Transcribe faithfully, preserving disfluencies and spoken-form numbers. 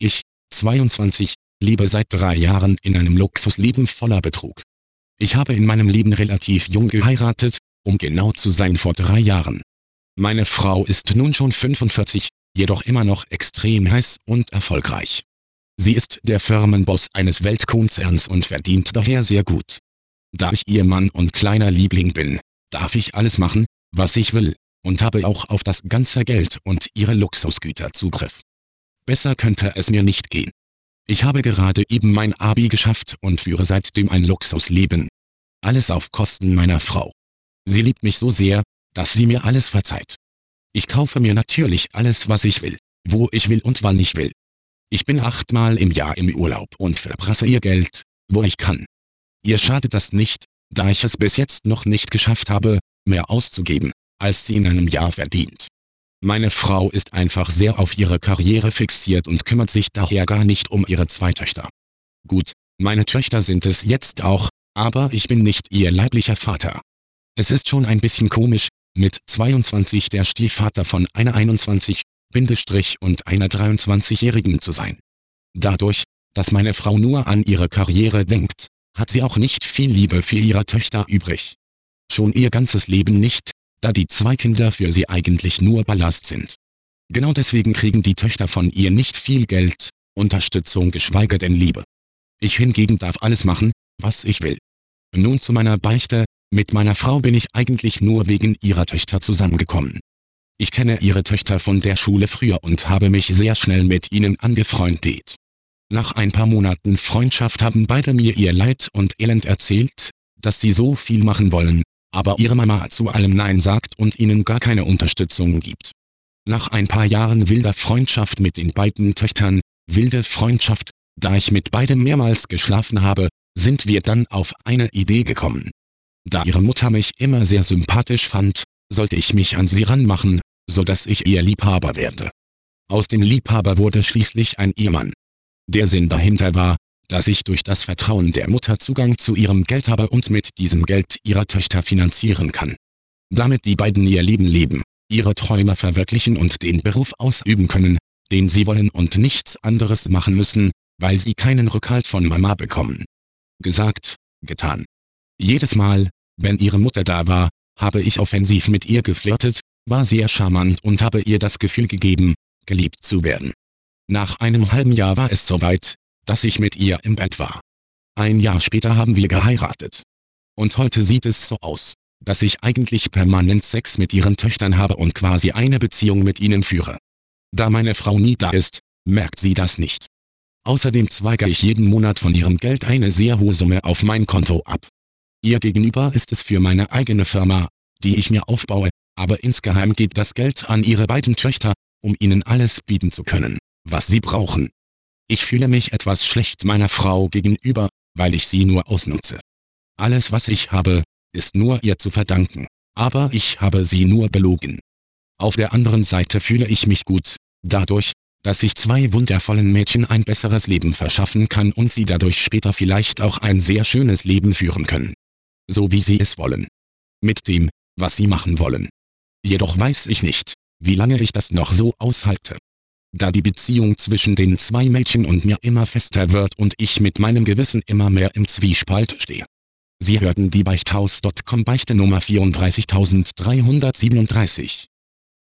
Ich, zweiundzwanzig, lebe seit drei Jahren in einem Luxusleben voller Betrug. Ich habe in meinem Leben relativ jung geheiratet, um genau zu sein vor drei Jahren. Meine Frau ist nun schon fünfundvierzig, jedoch immer noch extrem heiß und erfolgreich. Sie ist der Firmenboss eines Weltkonzerns und verdient daher sehr gut. Da ich ihr Mann und kleiner Liebling bin, darf ich alles machen, was ich will, und habe auch auf das ganze Geld und ihre Luxusgüter Zugriff. Besser könnte es mir nicht gehen. Ich habe gerade eben mein Abi geschafft und führe seitdem ein Luxusleben. Alles auf Kosten meiner Frau. Sie liebt mich so sehr, dass sie mir alles verzeiht. Ich kaufe mir natürlich alles, was ich will, wo ich will und wann ich will. Ich bin achtmal im Jahr im Urlaub und verprasse ihr Geld, wo ich kann. Ihr schadet das nicht, da ich es bis jetzt noch nicht geschafft habe, mehr auszugeben, als sie in einem Jahr verdient. Meine Frau ist einfach sehr auf ihre Karriere fixiert und kümmert sich daher gar nicht um ihre zwei Töchter. Gut, meine Töchter sind es jetzt auch, aber ich bin nicht ihr leiblicher Vater. Es ist schon ein bisschen komisch, mit zweiundzwanzig der Stiefvater von einer einundzwanzig- und einer dreiundzwanzigjährigen zu sein. Dadurch, dass meine Frau nur an ihre Karriere denkt, hat sie auch nicht viel Liebe für ihre Töchter übrig. Schon ihr ganzes Leben nicht, da die zwei Kinder für sie eigentlich nur Ballast sind. Genau deswegen kriegen die Töchter von ihr nicht viel Geld, Unterstützung geschweige denn Liebe. Ich hingegen darf alles machen, was ich will. Nun zu meiner Beichte: Mit meiner Frau bin ich eigentlich nur wegen ihrer Töchter zusammengekommen. Ich kenne ihre Töchter von der Schule früher und habe mich sehr schnell mit ihnen angefreundet. Nach ein paar Monaten Freundschaft haben beide mir ihr Leid und Elend erzählt, dass sie so viel machen wollen, aber ihre Mama zu allem Nein sagt und ihnen gar keine Unterstützung gibt. Nach ein paar Jahren wilder Freundschaft mit den beiden Töchtern, wilde Freundschaft, da ich mit beiden mehrmals geschlafen habe, sind wir dann auf eine Idee gekommen. Da ihre Mutter mich immer sehr sympathisch fand, sollte ich mich an sie ranmachen, so dass ich ihr Liebhaber werde. Aus dem Liebhaber wurde schließlich ein Ehemann. Der Sinn dahinter war, dass ich durch das Vertrauen der Mutter Zugang zu ihrem Geld habe und mit diesem Geld ihrer Töchter finanzieren kann. Damit die beiden ihr Leben leben, ihre Träume verwirklichen und den Beruf ausüben können, den sie wollen und nichts anderes machen müssen, weil sie keinen Rückhalt von Mama bekommen. Gesagt, getan. Jedes Mal, wenn ihre Mutter da war, habe ich offensiv mit ihr geflirtet, war sehr charmant und habe ihr das Gefühl gegeben, geliebt zu werden. Nach einem halben Jahr war es soweit, dass ich mit ihr im Bett war. Ein Jahr später haben wir geheiratet. Und heute sieht es so aus, dass ich eigentlich permanent Sex mit ihren Töchtern habe und quasi eine Beziehung mit ihnen führe. Da meine Frau nie da ist, merkt sie das nicht. Außerdem zweige ich jeden Monat von ihrem Geld eine sehr hohe Summe auf mein Konto ab. Ihr gegenüber ist es für meine eigene Firma, die ich mir aufbaue, aber insgeheim geht das Geld an ihre beiden Töchter, um ihnen alles bieten zu können, was sie brauchen. Ich fühle mich etwas schlecht meiner Frau gegenüber, weil ich sie nur ausnutze. Alles, was ich habe, ist nur ihr zu verdanken, aber ich habe sie nur belogen. Auf der anderen Seite fühle ich mich gut, dadurch, dass ich zwei wundervollen Mädchen ein besseres Leben verschaffen kann und sie dadurch später vielleicht auch ein sehr schönes Leben führen können. So wie sie es wollen. Mit dem, was sie machen wollen. Jedoch weiß ich nicht, wie lange ich das noch so aushalte. Da die Beziehung zwischen den zwei Mädchen und mir immer fester wird und ich mit meinem Gewissen immer mehr im Zwiespalt stehe. Sie hörten die Beichthaus Punkt com Beichte Nummer vierunddreißigtausenddreihundertsiebenunddreißig.